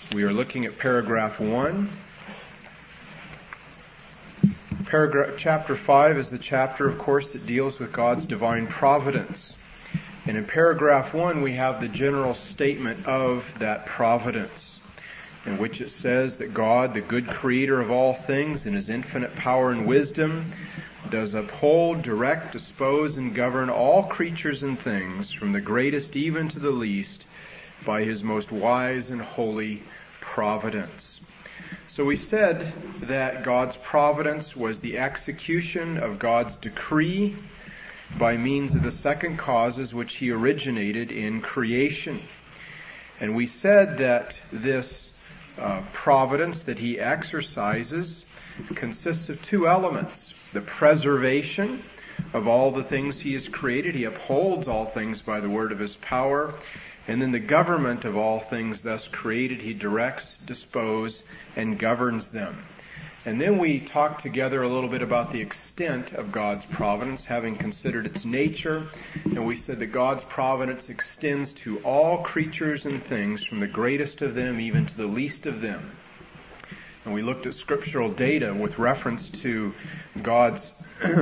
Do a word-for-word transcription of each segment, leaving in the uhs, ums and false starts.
We are looking at paragraph one. Paragraph, chapter five is the chapter, of course, that deals with God's divine providence. And in paragraph one, we have the general statement of that providence, in which it says that God, the good creator of all things, in his infinite power and wisdom, does uphold, direct, dispose, and govern all creatures and things, from the greatest even to the least, by his most wise and holy providence. So we said that God's providence was the execution of God's decree by means of the second causes which he originated in creation. And we said that this uh, providence that he exercises consists of two elements: the preservation of all the things he has created. He upholds all things by the word of his power. And then the government of all things thus created, he directs, disposes, and governs them. And then we talked together a little bit about the extent of God's providence, having considered its nature. And we said that God's providence extends to all creatures and things, from the greatest of them even to the least of them. And we looked at scriptural data with reference to God's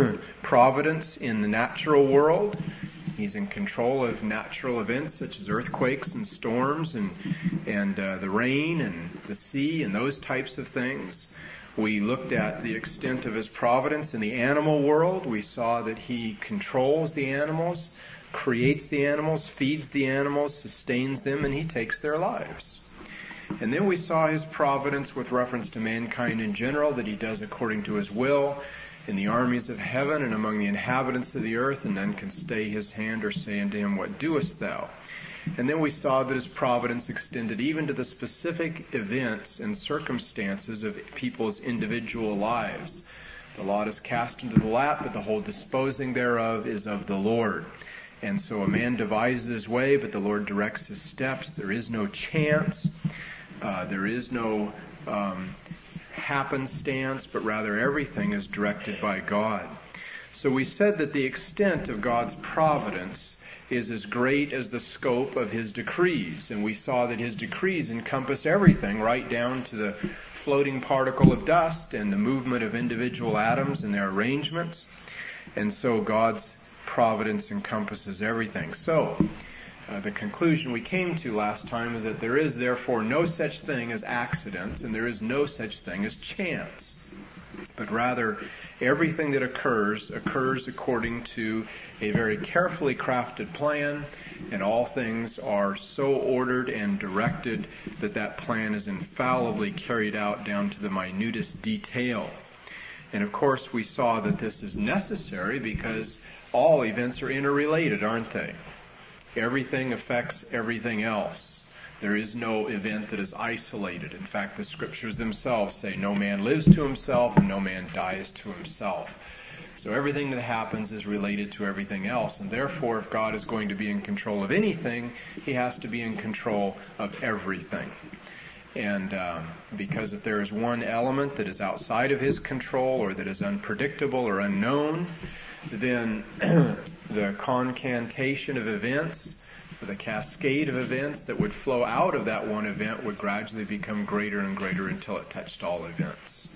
providence in the natural world. He's in control of natural events such as earthquakes and storms and and uh, the rain and the sea and those types of things. We looked at the extent of his providence in the animal world. We saw that he controls the animals, creates the animals, feeds the animals, sustains them, and he takes their lives. And then we saw his providence with reference to mankind in general, that he does according to his will in the armies of heaven and among the inhabitants of the earth, and none can stay his hand or say unto him, What doest thou? And then we saw that his providence extended even to the specific events and circumstances of people's individual lives. The lot is cast into the lap, but the whole disposing thereof is of the Lord. And so a man devises his way, but the Lord directs his steps. There is no chance. Uh, there is no um, happenstance, but rather everything is directed by God. So we said that the extent of God's providence is as great as the scope of his decrees. And we saw that his decrees encompass everything, right down to the floating particle of dust and the movement of individual atoms and their arrangements. And so God's providence encompasses everything. So Uh, the conclusion we came to last time is that there is therefore no such thing as accidents, and there is no such thing as chance. But rather, everything that occurs, occurs according to a very carefully crafted plan, and all things are so ordered and directed that that plan is infallibly carried out down to the minutest detail. And of course, we saw that this is necessary because all events are interrelated, aren't they? Everything affects everything else. There is no event that is isolated. In fact, the scriptures themselves say no man lives to himself and no man dies to himself. So everything that happens is related to everything else. And therefore, if God is going to be in control of anything, he has to be in control of everything. And um, because if there is one element that is outside of his control or that is unpredictable or unknown, then the concatenation of events, or the cascade of events that would flow out of that one event would gradually become greater and greater until it touched all events.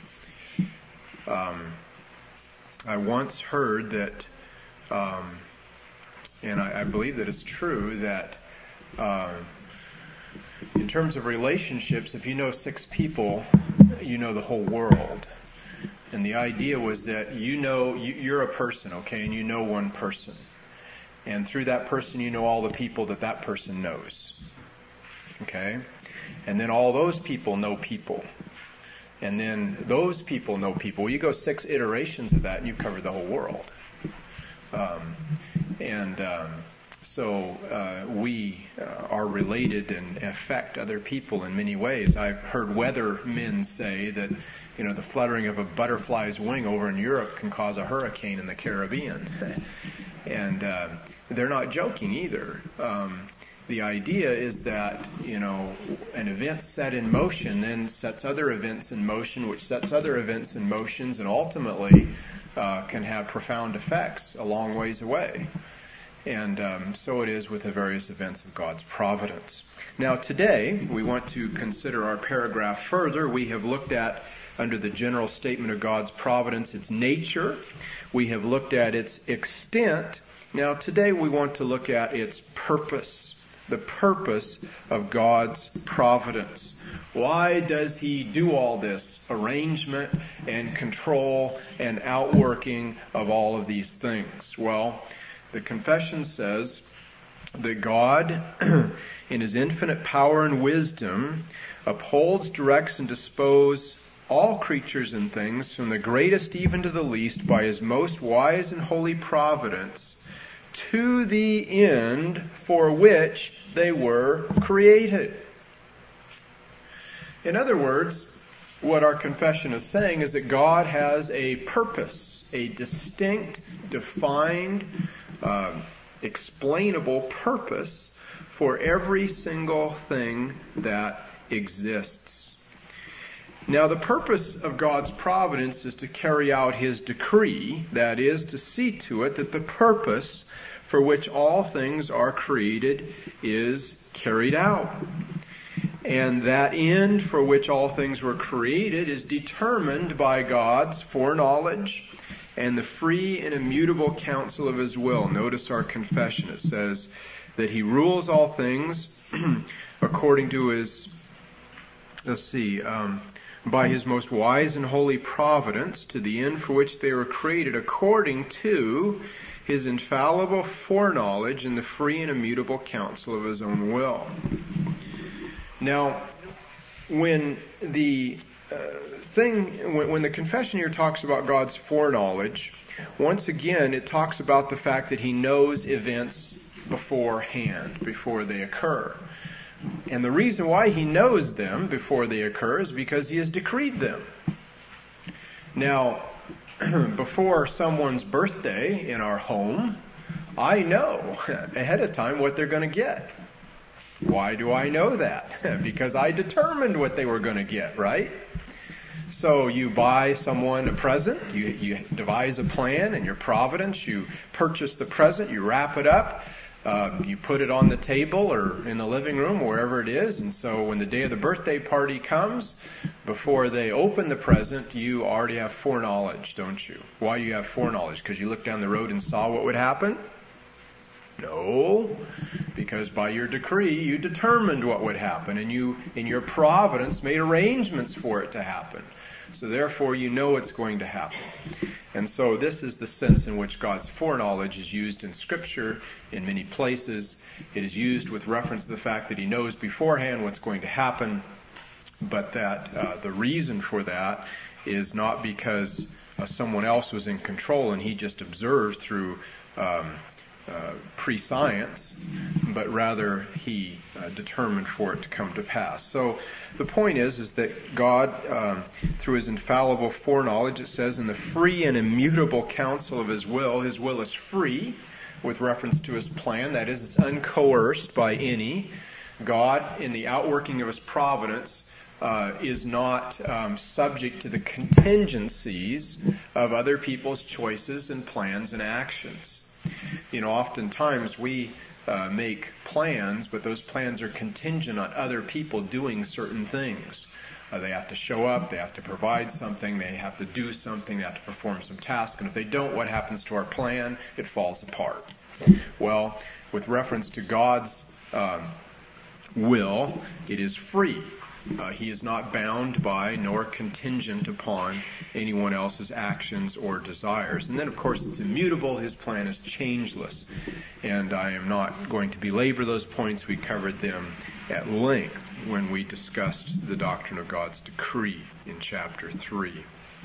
Um, I once heard that, um, and I, I believe that it's true, that uh, in terms of relationships, if you know six people, you know the whole world. And the idea was that you know, you, you're a person, okay, and you know one person. And through that person, you know all the people that that person knows. Okay? And then all those people know people. And then those people know people. You go six iterations of that, and you cover the whole world. Um, and um, so uh, we uh, are related and affect other people in many ways. I've heard weathermen say that, you know, the fluttering of a butterfly's wing over in Europe can cause a hurricane in the Caribbean. and uh, they're not joking either. Um, the idea is that, you know, an event set in motion then sets other events in motion, which sets other events in motions, and ultimately uh, can have profound effects a long ways away. And um, so it is with the various events of God's providence. Now today, we want to consider our paragraph further. We have looked at, under the general statement of God's providence, its nature. We have looked at its extent. Now today we want to look at its purpose, the purpose of God's providence. Why does he do all this arrangement and control and outworking of all of these things? Well, the confession says that God, in his infinite power and wisdom, upholds, directs, and disposes all creatures and things, from the greatest even to the least, by his most wise and holy providence, to the end for which they were created. In other words, what our confession is saying is that God has a purpose, a distinct, defined, uh, explainable purpose for every single thing that exists. Now, the purpose of God's providence is to carry out his decree, that is, to see to it that the purpose for which all things are created is carried out. And that end for which all things were created is determined by God's foreknowledge and the free and immutable counsel of his will. Notice our confession. It says that he rules all things according to his, let's see, um, by his most wise and holy providence, to the end for which they were created, according to his infallible foreknowledge and the free and immutable counsel of his own will. Now, when the uh, thing, when, when the confession here talks about God's foreknowledge, once again it talks about the fact that he knows events beforehand, before they occur. And the reason why he knows them before they occur is because he has decreed them. Now, before someone's birthday in our home, I know ahead of time what they're going to get. Why do I know that? Because I determined what they were going to get, right? So you buy someone a present, you, you devise a plan in your providence, you purchase the present, you wrap it up, uh, you put it on the table or in the living room, wherever it is, and so when the day of the birthday party comes, before they open the present, you already have foreknowledge, don't you? Why do you have foreknowledge? Because you looked down the road and saw what would happen? No, because by your decree you determined what would happen, and you, in your providence, made arrangements for it to happen. So therefore you know it's going to happen. And so this is the sense in which God's foreknowledge is used in Scripture in many places. It is used with reference to the fact that he knows beforehand what's going to happen, but that uh, the reason for that is not because uh, someone else was in control and he just observed through um, Uh, pre-science, but rather he uh, determined for it to come to pass. So the point is, is that God, um, through his infallible foreknowledge, it says, in the free and immutable counsel of his will, his will is free with reference to his plan. That is, it's uncoerced by any. God, in the outworking of his providence, uh, is not um, subject to the contingencies of other people's choices and plans and actions. You know, oftentimes we uh, make plans, but those plans are contingent on other people doing certain things. Uh, they have to show up, they have to provide something, they have to do something, they have to perform some task, and if they don't, what happens to our plan? It falls apart. Well, with reference to God's um, will, it is free. Uh, he is not bound by nor contingent upon anyone else's actions or desires. And then, of course, it's immutable. His plan is changeless. And I am not going to belabor those points. We covered them at length when we discussed the doctrine of God's decree in chapter three.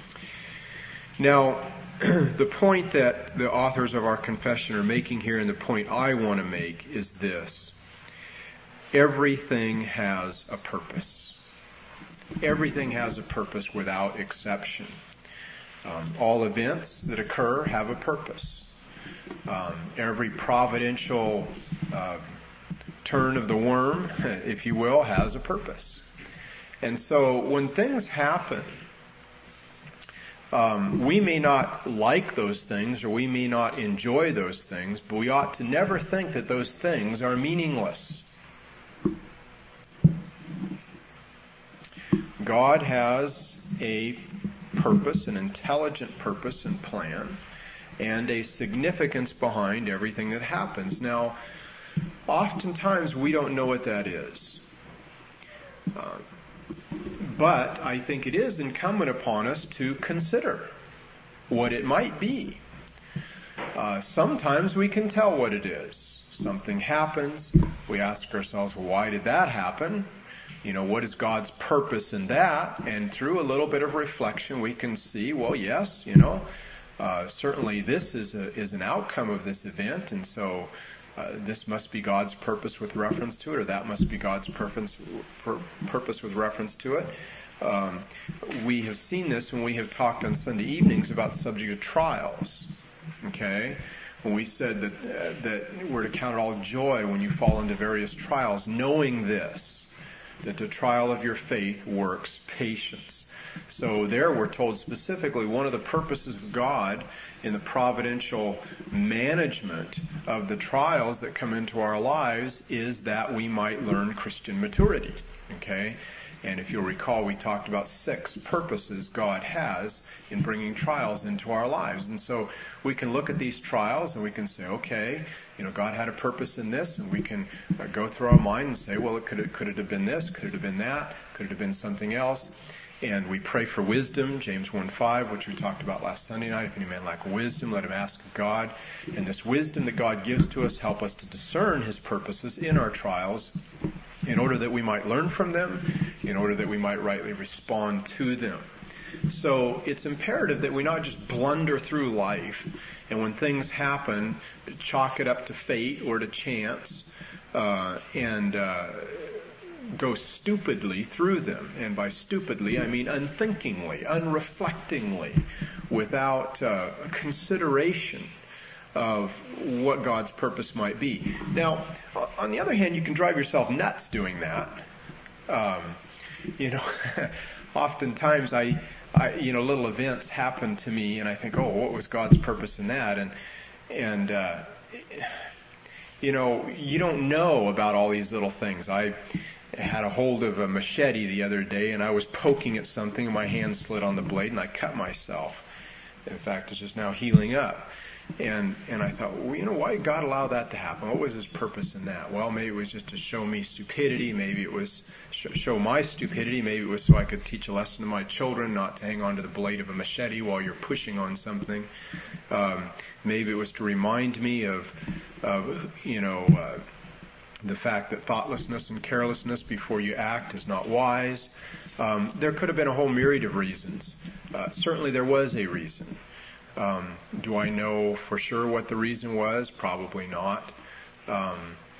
Now, the point that the authors of our confession are making here, and the point I want to make, is this. Everything has a purpose. Everything has a purpose without exception. Um, all events that occur have a purpose. Um, every providential uh, turn of the worm, if you will, has a purpose. And so when things happen, Um, we may not like those things, or we may not enjoy those things, but we ought to never think that those things are meaningless. God has a purpose, an intelligent purpose and plan, and a significance behind everything that happens. Now, oftentimes we don't know what that is. Uh, but I think it is incumbent upon us to consider what it might be. Uh, sometimes we can tell what it is. Something happens, we ask ourselves, well, why did that happen? You know, what is God's purpose in that? And through a little bit of reflection, we can see, well, yes, you know, uh, certainly this is a, is an outcome of this event, and so uh, this must be God's purpose with reference to it, or that must be God's purpose, pur- purpose with reference to it. Um, we have seen this when we have talked on Sunday evenings about the subject of trials, okay? When we said that, uh, that we're to count it all joy when you fall into various trials, knowing this, that the trial of your faith works patience. So there we're told specifically one of the purposes of God in the providential management of the trials that come into our lives is that we might learn Christian maturity. Okay? And if you'll recall, we talked about six purposes God has in bringing trials into our lives. And so we can look at these trials and we can say, okay, you know, God had a purpose in this, and we can uh, go through our mind and say, well, it could, it, could it have been this? Could it have been that? Could it have been something else? And we pray for wisdom, James one five, which we talked about last Sunday night. If any man lack wisdom, let him ask of God. And this wisdom that God gives to us help us to discern his purposes in our trials in order that we might learn from them, in order that we might rightly respond to them. So it's imperative that we not just blunder through life, and when things happen, chalk it up to fate or to chance, uh, and uh, go stupidly through them. And by stupidly, I mean unthinkingly, unreflectingly, without uh, consideration of what God's purpose might be. Now, on the other hand, you can drive yourself nuts doing that. Um, you know, oftentimes I, I, you know, little events happen to me, and I think, oh, what was God's purpose in that? And, and uh, you know, you don't know about all these little things. I had a hold of a machete the other day, and I was poking at something, and my hand slid on the blade, and I cut myself. In fact, it's just now healing up. And and I thought, well, you know, why did God allow that to happen? What was his purpose in that? Well, maybe it was just to show me stupidity. Maybe it was sh- show my stupidity. Maybe it was so I could teach a lesson to my children not to hang on to the blade of a machete while you're pushing on something. Um, maybe it was to remind me of, of you know, uh, the fact that thoughtlessness and carelessness before you act is not wise. Um, there could have been a whole myriad of reasons. Uh, certainly there was a reason. Um, do I know for sure what the reason was? Probably not. Um,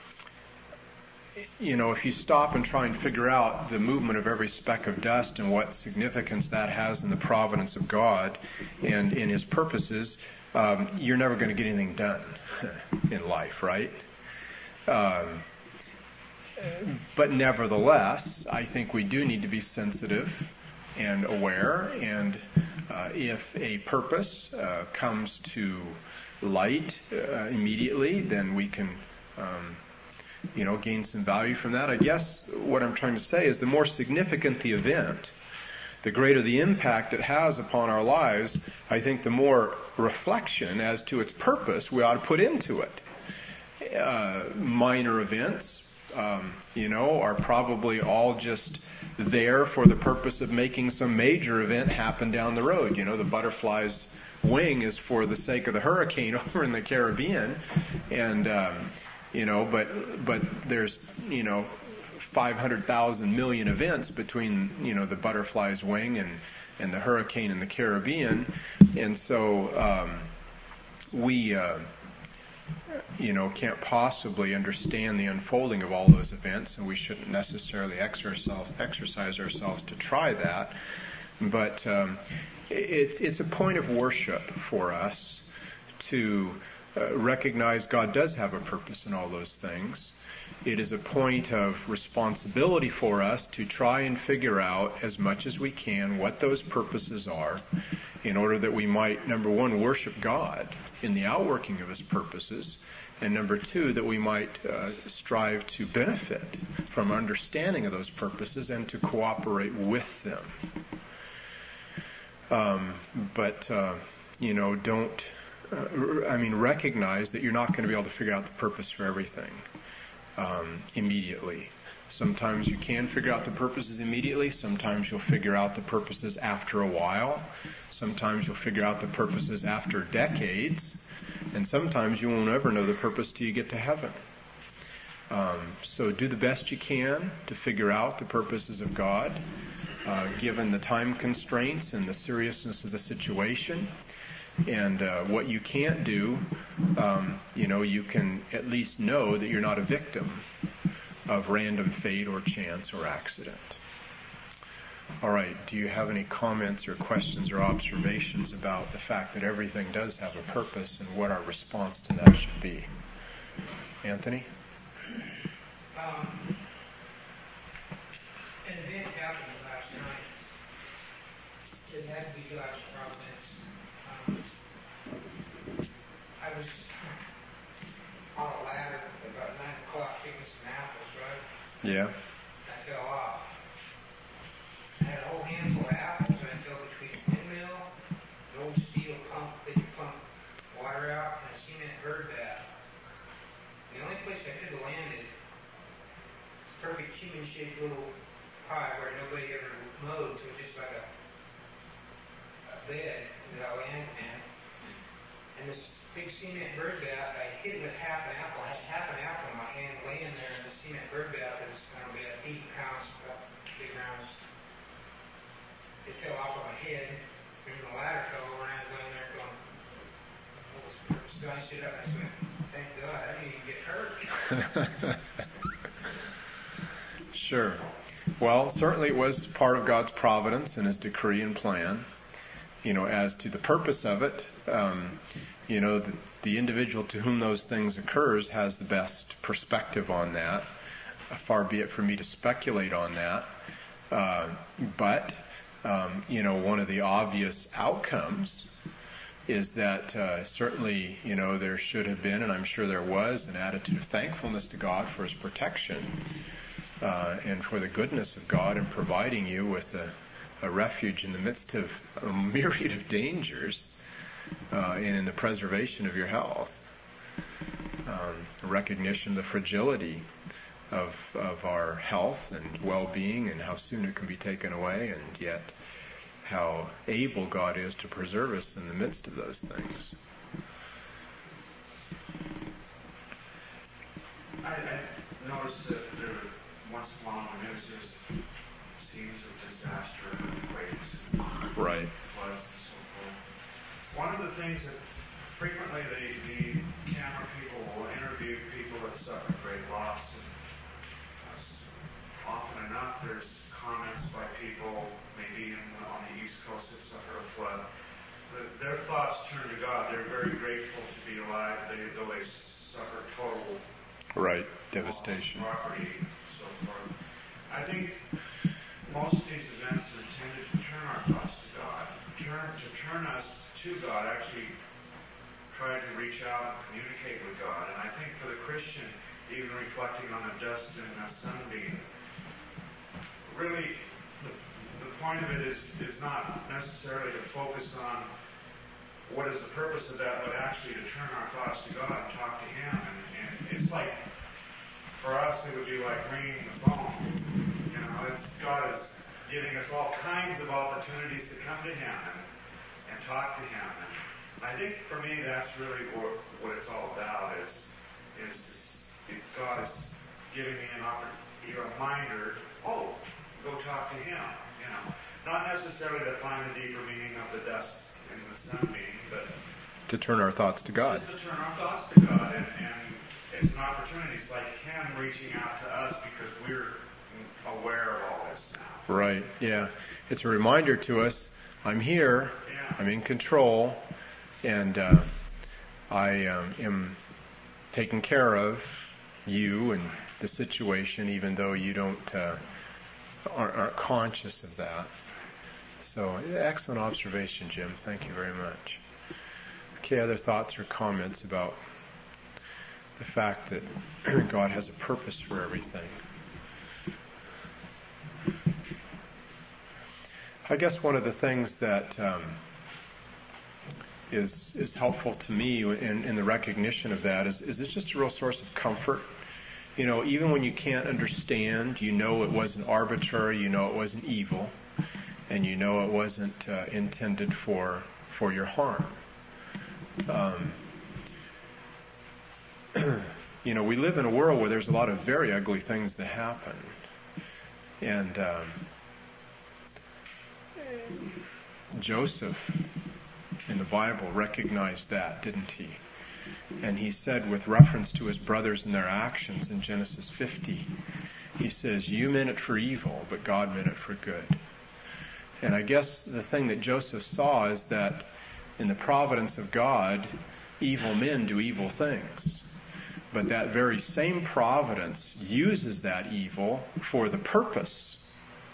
you know, if you stop and try and figure out the movement of every speck of dust and what significance that has in the providence of God and in his purposes, um, you're never going to get anything done in life, right? Um, but nevertheless, I think we do need to be sensitive and aware, and Uh, if a purpose uh, comes to light uh, immediately, then we can, um, you know, gain some value from that. I guess what I'm trying to say is the more significant the event, the greater the impact it has upon our lives, I think the more reflection as to its purpose we ought to put into it. Uh, minor events, um, you know, are probably all just there for the purpose of making some major event happen down the road. You know, the butterfly's wing is for the sake of the hurricane over in the Caribbean, and um, you know, but but there's you know five hundred thousand million events between you know the butterfly's wing and and the hurricane in the Caribbean, and so um, we. Uh, you know, can't possibly understand the unfolding of all those events, and we shouldn't necessarily exercise, exercise ourselves to try that. But um, it, it's a point of worship for us to uh, recognize God does have a purpose in all those things, it is a point of responsibility for us to try and figure out as much as we can what those purposes are, in order that we might, number one, worship God in the outworking of his purposes, and number two, that we might uh, strive to benefit from understanding of those purposes and to cooperate with them. Um, but, uh, you know, don't, uh, I mean, recognize that you're not going to be able to figure out the purpose for everything um, immediately. Sometimes you can figure out the purposes immediately. Sometimes you'll figure out the purposes after a while. Sometimes you'll figure out the purposes after decades. And sometimes you won't ever know the purpose till you get to heaven. Um, so do the best you can to figure out the purposes of God, uh, given the time constraints and the seriousness of the situation. And uh, what you can't do, um, you know, you can at least know that you're not a victim of random fate or chance or accident. All right, do you have any comments or questions or observations about the fact that everything does have a purpose and what our response to that should be? Anthony? Um, an event happened last night. It had to be God's providence. Um, I was on a ladder at about nine o'clock picking some apples, right? Yeah. I fell off. I had a whole handful of apples, and I fell between a windmill, an old steel pump that you pump water out, and a cement bird bath. The only place I could have landed, perfect human-shaped little pie where nobody ever mowed, so it was just like a, a bed that I landed in. And this big cement bird bath, I hit it with half an apple. I had half an apple in my hand laying there in the cement bird bath. It was kind of about eighty pounds, about big rounds. It fell off of my head. There's a ladder fell over, and I was going there going, what was the purpose? So I stood up and I said, thank God, I didn't even get hurt. Sure. Well, certainly it was part of God's providence and his decree and plan. You know, as to the purpose of it, um, you know, the, the individual to whom those things occurs has the best perspective on that. Far be it for me to speculate on that. Uh, but, um, you know, one of the obvious outcomes is that uh, certainly, you know, there should have been, and I'm sure there was, an attitude of thankfulness to God for his protection uh, and for the goodness of God in providing you with a, a refuge in the midst of a myriad of dangers uh, and in the preservation of your health. Um, a recognition of the fragility of, of our health and well-being and how soon it can be taken away, and yet how able God is to preserve us in the midst of those things. I, I noticed that there, once in a while in the news, there's scenes of disaster, earthquakes, Right. floods, and so forth. One of the things that frequently the, the camera people will interview people that suffer great loss, and uh, often enough there's comments by people, maybe in, on the East Coast, that suffer a flood. The, their thoughts turn to God. They're very grateful to be alive, they, though they suffer total Right. Devastation. loss of property, and so forth. I think most of these events are intended to turn our thoughts to God, turn to turn us to God, actually try to reach out and communicate with God. And I think for the Christian, even reflecting on the dust and the sunbeam, really the, the point of it is, is not necessarily to focus on what is the purpose of that, but actually to turn our thoughts to God and talk to him. And, and it's like, for us, it would be like ringing the phone. You know, it's God is giving us all kinds of opportunities to come to him and, and talk to him. And I think for me, that's really what, what it's all about, is, is to, it, God is giving me an opportunity, a reminder, oh, go talk to him, you know. Not necessarily to find the deeper meaning of the dust in the sunbeam, but To turn our thoughts to God. just to turn our thoughts to God. And, and it's an opportunity. It's like him reaching out to us because we're aware of all this now. Right. Yeah. It's a reminder to us, I'm here, Yeah. I'm in control, and uh, I um, am taking care of you and the situation, even though you don't uh, aren't, aren't conscious of that. So, excellent observation, Jim. Thank you very much. Okay, other thoughts or comments about the fact that God has a purpose for everything? I guess one of the things that um, is is helpful to me in, in the recognition of that is, is it's just a real source of comfort. You know, even when you can't understand, you know it wasn't arbitrary, you know it wasn't evil, and you know it wasn't uh, intended for for your harm. Um, you know, we live in a world where there's a lot of very ugly things that happen. And um, Joseph in the Bible recognized that, didn't he? And he said, with reference to his brothers and their actions in Genesis fifty, he says, you meant it for evil, but God meant it for good. And I guess the thing that Joseph saw is that in the providence of God, evil men do evil things. But that very same providence uses that evil for the purpose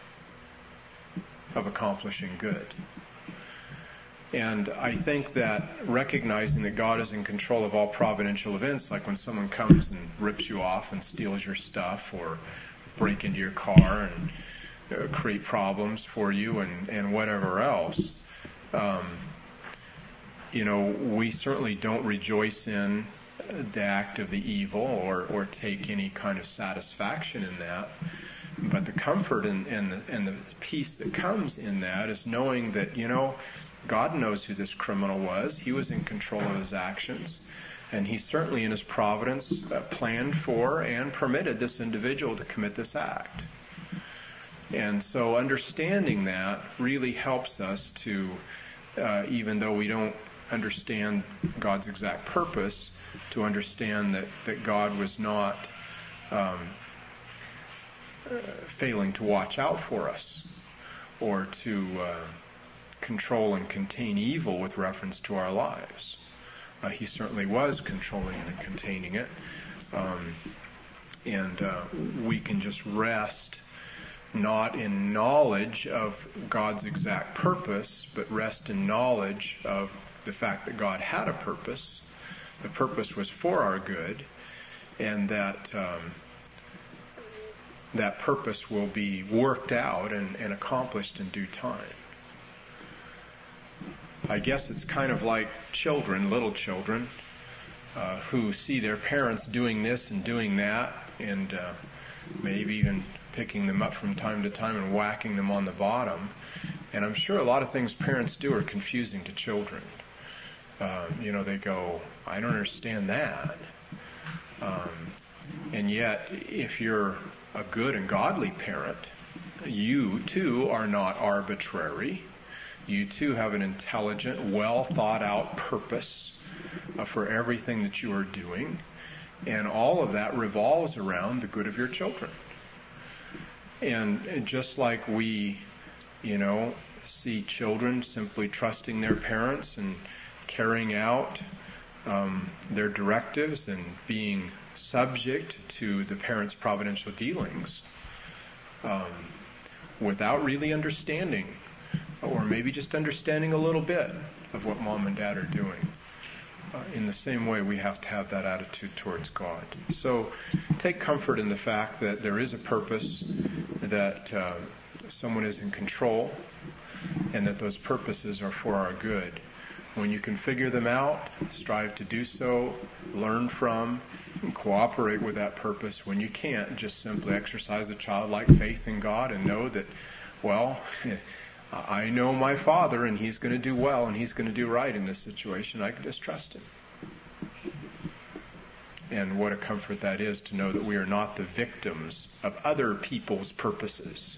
of accomplishing good. And I think that recognizing that God is in control of all providential events, like when someone comes and rips you off and steals your stuff, or break into your car and uh, create problems for you and, and whatever else, um, you know, we certainly don't rejoice in the act of the evil or, or take any kind of satisfaction in that. But the comfort and, and, the, and the peace that comes in that is knowing that, you know, God knows who this criminal was. He was in control of his actions. And he certainly in his providence uh, planned for and permitted this individual to commit this act. And so understanding that really helps us to, uh, even though we don't understand God's exact purpose, to understand that, that God was not um, uh, failing to watch out for us or to uh, control and contain evil with reference to our lives. Uh, he certainly was controlling and containing it. Um, and uh, we can just rest not in knowledge of God's exact purpose, but rest in knowledge of the fact that God had a purpose. The purpose was for our good, and that um, that purpose will be worked out and, and accomplished in due time. I guess it's kind of like children, little children, uh, who see their parents doing this and doing that, and uh, maybe even picking them up from time to time and whacking them on the bottom. And I'm sure a lot of things parents do are confusing to children. Um, you know, they go, I don't understand that. Um, and yet, if you're a good and godly parent, you too are not arbitrary. You too have an intelligent, well thought out purpose uh, for everything that you are doing. And all of that revolves around the good of your children. And, and just like we, you know, see children simply trusting their parents and carrying out um, their directives and being subject to the parents' providential dealings um, without really understanding, or maybe just understanding a little bit of what mom and dad are doing. Uh, in the same way, we have to have that attitude towards God. So take comfort in the fact that there is a purpose, that uh, someone is in control, and that those purposes are for our good. When you can figure them out, strive to do so, learn from, and cooperate with that purpose. When you can't, just simply exercise a childlike faith in God and know that, well, I know my Father, and He's going to do well, and He's going to do right in this situation. I can just trust Him. And what a comfort that is to know that we are not the victims of other people's purposes.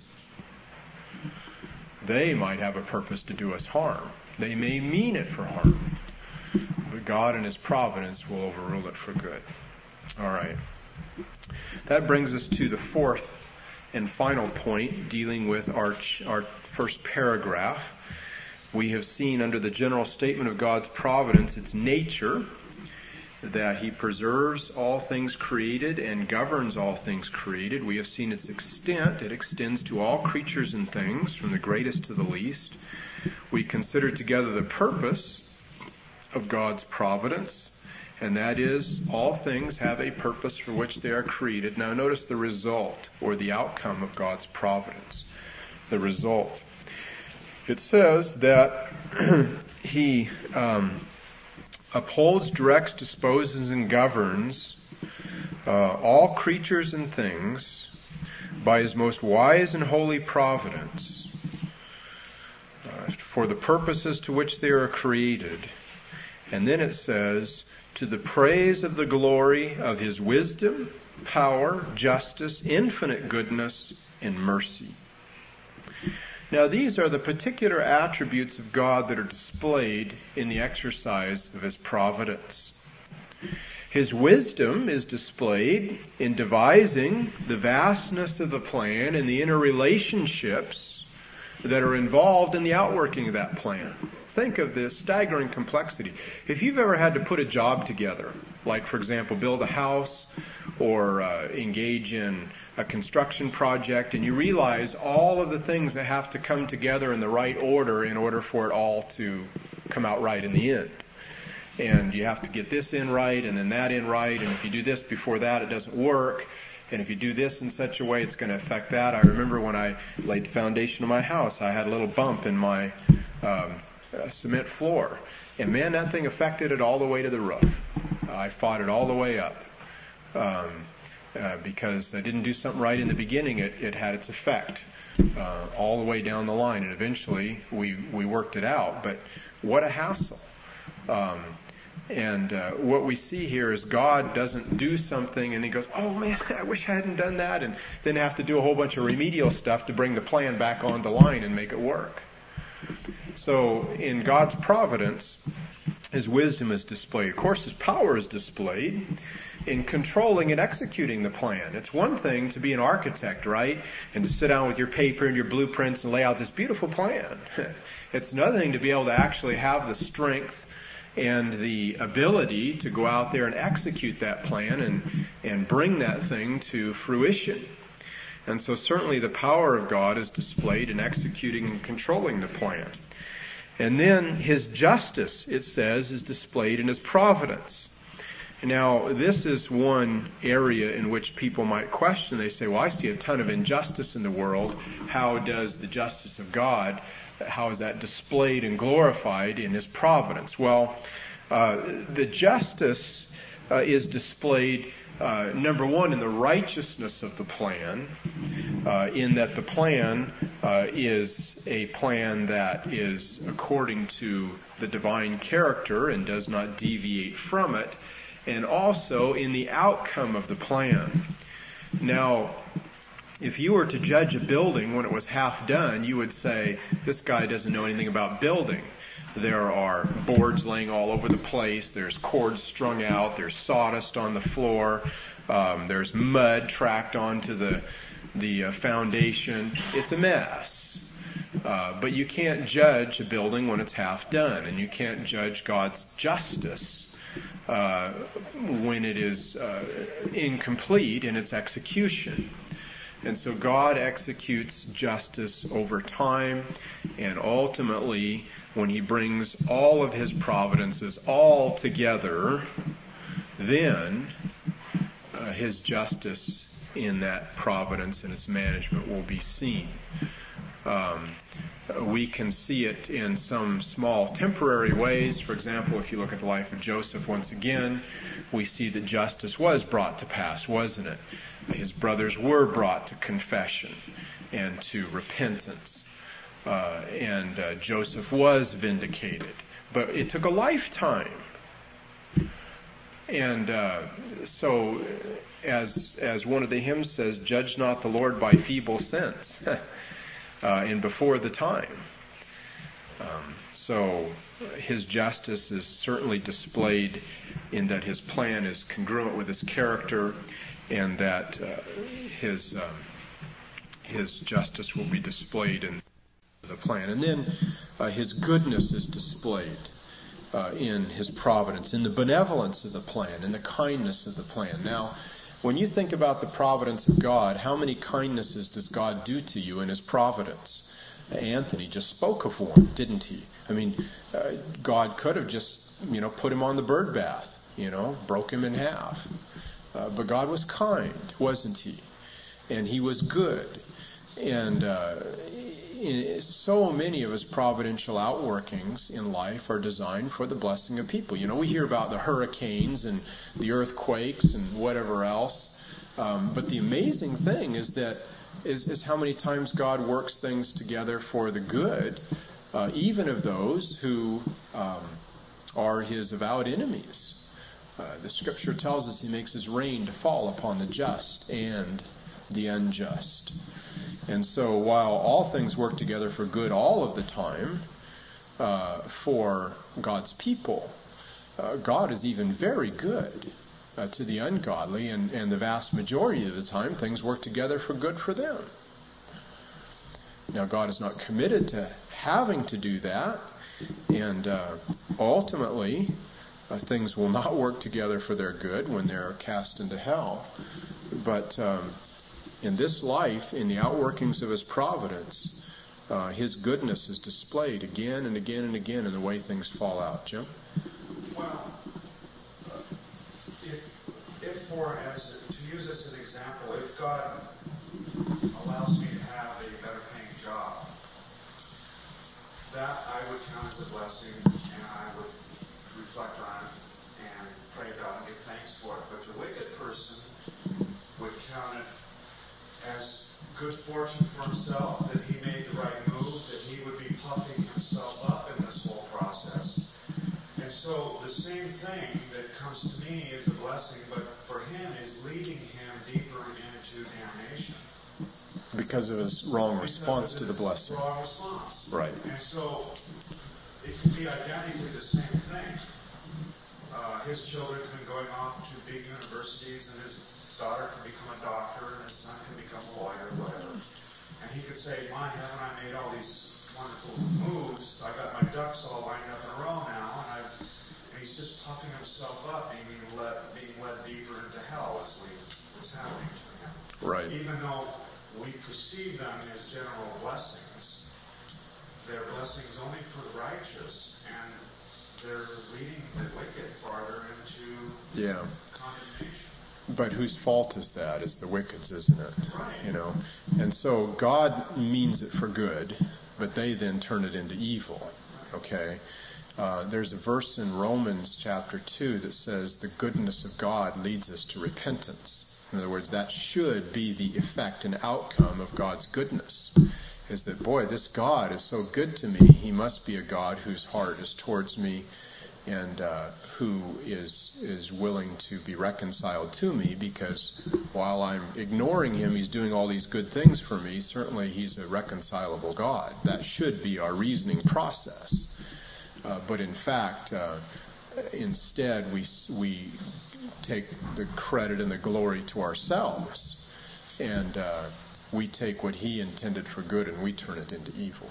They might have a purpose to do us harm. They may mean it for harm. But God in His providence will overrule it for good. All right. That brings us to the fourth and final point, dealing with our, our first paragraph. We have seen under the general statement of God's providence its nature, that he preserves all things created and governs all things created. We have seen its extent. It extends to all creatures and things, from the greatest to the least. We consider together the purpose of God's providence, and that is, all things have a purpose for which they are created. Now notice the result, or the outcome of God's providence. The result. It says that he um, upholds, directs, disposes, and governs uh, all creatures and things by his most wise and holy providence uh, for the purposes to which they are created. And then it says, to the praise of the glory of his wisdom, power, justice, infinite goodness, and mercy. Now these are the particular attributes of God that are displayed in the exercise of his providence. His wisdom is displayed in devising the vastness of the plan and the interrelationships that are involved in the outworking of that plan. Think of this staggering complexity. If you've ever had to put a job together, like, for example, build a house or uh, engage in a construction project, and you realize all of the things that have to come together in the right order in order for it all to come out right in the end. And you have to get this in right, and then that in right, and if you do this before that, it doesn't work. And if you do this in such a way, it's going to affect that. I remember when I laid the foundation of my house, I had a little bump in my um, uh, cement floor. And man, that thing affected it all the way to the roof. I fought it all the way up. Um, uh, because I didn't do something right in the beginning, it, it had its effect uh, all the way down the line. And eventually we, we worked it out. But what a hassle. Um, and uh, what we see here is God doesn't do something and he goes, oh man, I wish I hadn't done that, and then have to do a whole bunch of remedial stuff to bring the plan back on the line and make it work. So in God's providence, his wisdom is displayed. Of course, his power is displayed in controlling and executing the plan. It's one thing to be an architect, right? And to sit down with your paper and your blueprints and lay out this beautiful plan. It's another thing to be able to actually have the strength and the ability to go out there and execute that plan and, and bring that thing to fruition. And so certainly the power of God is displayed in executing and controlling the plan. And then his justice, it says, is displayed in his providence. Now, this is one area in which people might question. They say, well, I see a ton of injustice in the world. How does the justice of God, how is that displayed and glorified in his providence? Well, uh, the justice uh, is displayed, uh, number one, in the righteousness of the plan, uh, in that the plan uh, is a plan that is according to the divine character and does not deviate from it, and also in the outcome of the plan. Now, if you were to judge a building when it was half done, you would say, this guy doesn't know anything about building. There are boards laying all over the place. There's cords strung out. There's sawdust on the floor. Um, there's mud tracked onto the, the uh, foundation. It's a mess. Uh, but you can't judge a building when it's half done, and you can't judge God's justice uh, when it is uh, incomplete in its execution. And so God executes justice over time, and ultimately, when he brings all of his providences all together, then uh, his justice in that providence and its management will be seen. Um, we can see it in some small temporary ways. For example, if you look at the life of Joseph once again, we see that justice was brought to pass, wasn't it? His brothers were brought to confession and to repentance. Uh, and uh, Joseph was vindicated. But it took a lifetime. And uh, so, as as one of the hymns says, judge not the Lord by feeble sense, uh, and before the time. Um, so his justice is certainly displayed in that his plan is congruent with his character, and that uh, his um, his justice will be displayed in the plan. And then uh, his goodness is displayed. uh, in his providence, in the benevolence of the plan, in the kindness of the plan. Now, when you think about the providence of God, how many kindnesses does God do to you in his providence? Anthony just spoke of one, didn't he? I mean, uh, God could have just, you know, put him on the bird bath, you know, broke him in half. Uh, but God was kind, wasn't he? And he was good. And uh, in, so many of his providential outworkings in life are designed for the blessing of people. You know, we hear about the hurricanes and the earthquakes and whatever else. Um, but the amazing thing is that is, is how many times God works things together for the good, uh, even of those who um, are his avowed enemies. Uh, the scripture tells us he makes his rain to fall upon the just and the unjust. And so while all things work together for good all of the time uh, for God's people, uh, God is even very good uh, to the ungodly, and, and the vast majority of the time things work together for good for them. Now, God is not committed to having to do that, and uh, ultimately uh, things will not work together for their good when they're cast into hell. But um, in this life, in the outworkings of his providence, uh, his goodness is displayed again and again and again in the way things fall out. Jim? Well, uh, if, if for, as to use this as an example, if God allows me to have a better paying job, that I would count as a blessing, and I would reflect on it and pray God and give thanks for it. But the wicked person would count it as good fortune for himself, that he made the right move, that he would be puffing himself up in this whole process. And so the same thing that comes to me is a blessing, but for him is leading him deeper into damnation. Because of his wrong Because response of to the his blessing. Wrong response. Right. And so it can be identically the same thing. Uh, his children have been going off to big universities, and his daughter can become a doctor, and his son can become a lawyer, whatever. And he could say, my, haven't I made all these wonderful moves? I got my ducks all lined up in a row now, and, I've, and he's just puffing himself up, and being led, being led deeper into hell is what's happening to him. Right. Even though we perceive them as general blessings, they're blessings only for the righteous, and they're leading the wicked farther into Yeah. condemnation. But whose fault is that? It's the wicked's, isn't it? Right. You know, and so God means it for good, but they then turn it into evil. Okay. Uh, there's a verse in Romans chapter two that says the goodness of God leads us to repentance. In other words, that should be the effect and outcome of God's goodness. Is that, boy, this God is so good to me. He must be a God whose heart is towards me, and uh, who is is willing to be reconciled to me, because while I'm ignoring him, he's doing all these good things for me. Certainly he's a reconcilable God. That should be our reasoning process. Uh, but in fact, uh, instead we we take the credit and the glory to ourselves, and uh, we take what he intended for good and we turn it into evil.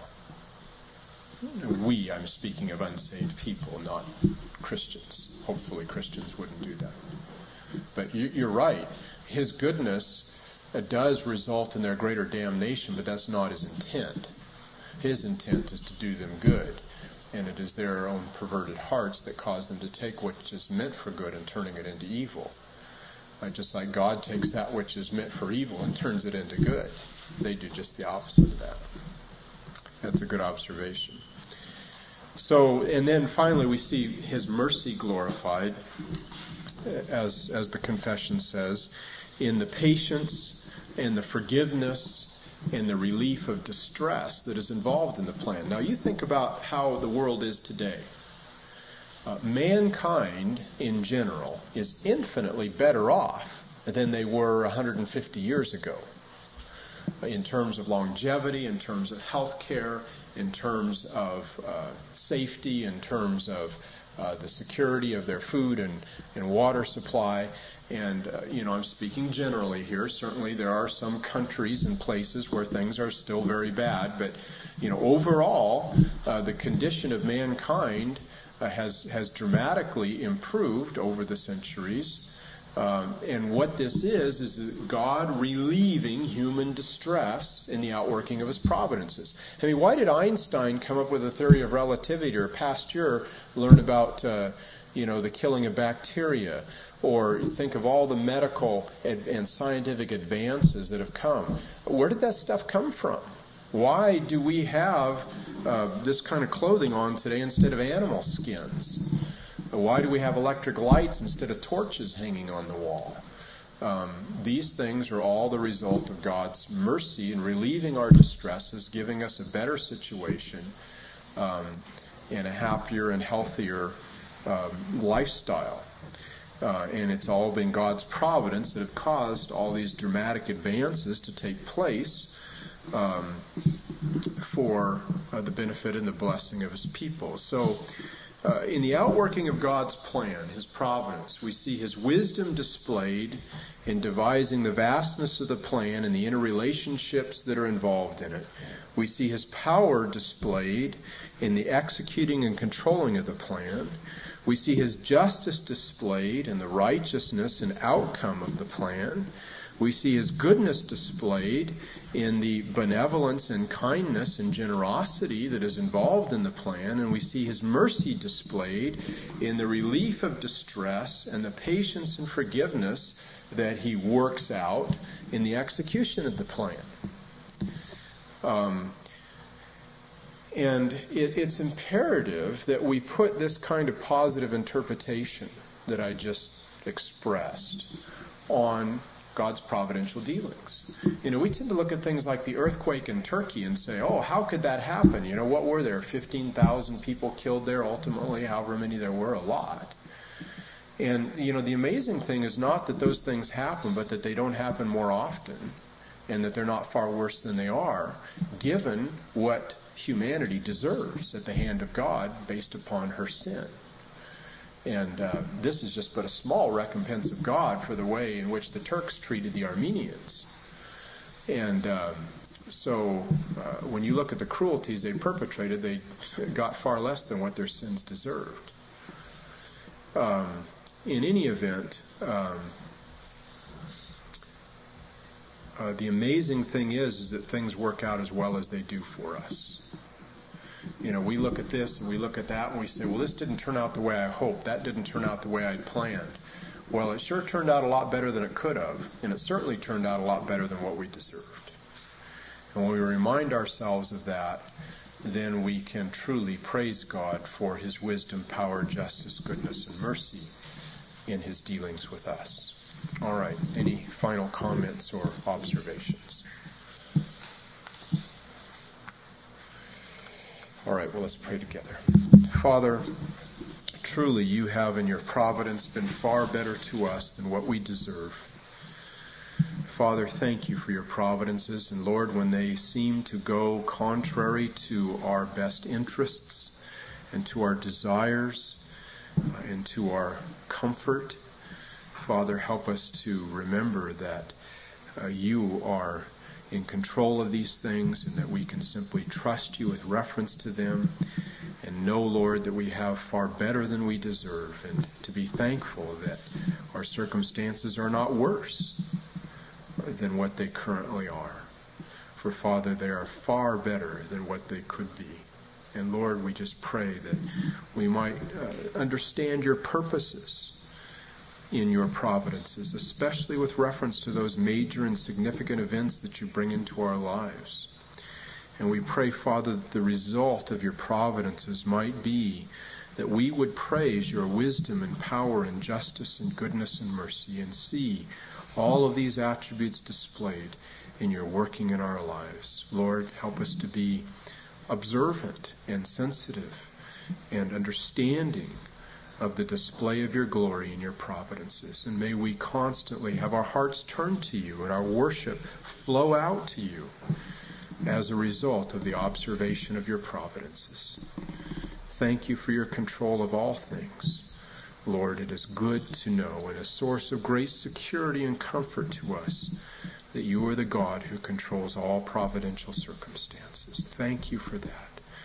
We, I'm speaking of unsaved people, not Christians. Hopefully Christians wouldn't do that. But you, you're right. His goodness uh, does result in their greater damnation, but that's not his intent. His intent is to do them good. And it is their own perverted hearts that cause them to take what is meant for good and turning it into evil. Uh, just like God takes that which is meant for evil and turns it into good. They do just the opposite of that. That's a good observation. So, and then finally we see his mercy glorified, as as the confession says, in the patience and the forgiveness and the relief of distress that is involved in the plan. Now you think about how the world is today. Uh, mankind in general is infinitely better off than they were one hundred fifty years ago, in terms of longevity, in terms of health care, in terms of uh, safety, in terms of uh, the security of their food and, and water supply. And, uh, you know, I'm speaking generally here. Certainly there are some countries and places where things are still very bad. But, you know, overall, uh, the condition of mankind uh, has, has dramatically improved over the centuries. Um, and what this is, is God relieving human distress in the outworking of his providences. I mean, why did Einstein come up with a theory of relativity, or Pasteur learn about, uh, you know, the killing of bacteria, or think of all the medical and, and scientific advances that have come? Where did that stuff come from? Why do we have uh, this kind of clothing on today instead of animal skins? Why do we have electric lights instead of torches hanging on the wall? Um, these things are all the result of God's mercy in relieving our distresses, giving us a better situation, um, and a happier and healthier um, lifestyle. Uh, and it's all been God's providence that have caused all these dramatic advances to take place um, for uh, the benefit and the blessing of his people. So, Uh, in the outworking of God's plan, his providence, we see his wisdom displayed in devising the vastness of the plan and the interrelationships that are involved in it. We see his power displayed in the executing and controlling of the plan. We see his justice displayed in the righteousness and outcome of the plan. We see his goodness displayed in the benevolence and kindness and generosity that is involved in the plan. And we see his mercy displayed in the relief of distress and the patience and forgiveness that he works out in the execution of the plan. Um, and it, it's imperative that we put this kind of positive interpretation that I just expressed on God's providential dealings. You know, we tend to look at things like the earthquake in Turkey and say, oh, how could that happen? You know, what were there? fifteen thousand people killed there ultimately, however many there were, a lot. And, you know, the amazing thing is not that those things happen, but that they don't happen more often, and that they're not far worse than they are, given what humanity deserves at the hand of God based upon her sin. And uh, this is just but a small recompense of God for the way in which the Turks treated the Armenians. And uh, so uh, when you look at the cruelties they perpetrated, they got far less than what their sins deserved. Um, in any event, um, uh, the amazing thing is, is that things work out as well as they do for us. You know, we look at this and we look at that and we say, well, this didn't turn out the way I hoped. That didn't turn out the way I planned. Well, it sure turned out a lot better than it could have, and it certainly turned out a lot better than what we deserved. And when we remind ourselves of that, then we can truly praise God for his wisdom, power, justice, goodness, and mercy in his dealings with us. All right, any final comments or observations? All right, well, let's pray together. Father, truly you have in your providence been far better to us than what we deserve. Father, thank you for your providences. And Lord, when they seem to go contrary to our best interests and to our desires and to our comfort, Father, help us to remember that uh, you are in control of these things, and that we can simply trust you with reference to them, and know, Lord, that we have far better than we deserve, and to be thankful that our circumstances are not worse than what they currently are. For, Father, they are far better than what they could be. And Lord, we just pray that we might uh, understand your purposes in your providences, especially with reference to those major and significant events that you bring into our lives. And we pray, Father, that the result of your providences might be that we would praise your wisdom and power and justice and goodness and mercy, and see all of these attributes displayed in your working in our lives. Lord, help us to be observant and sensitive and understanding of the display of your glory and your providences. And may we constantly have our hearts turned to you and our worship flow out to you as a result of the observation of your providences. Thank you for your control of all things. Lord, it is good to know, and a source of great security and comfort to us, that you are the God who controls all providential circumstances. Thank you for that.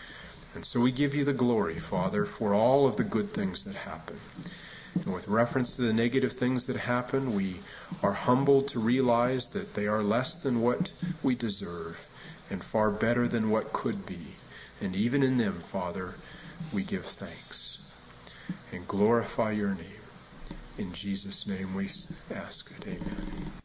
And so we give you the glory, Father, for all of the good things that happen. And with reference to the negative things that happen, we are humbled to realize that they are less than what we deserve and far better than what could be. And even in them, Father, we give thanks and glorify your name. In Jesus' name we ask it. Amen.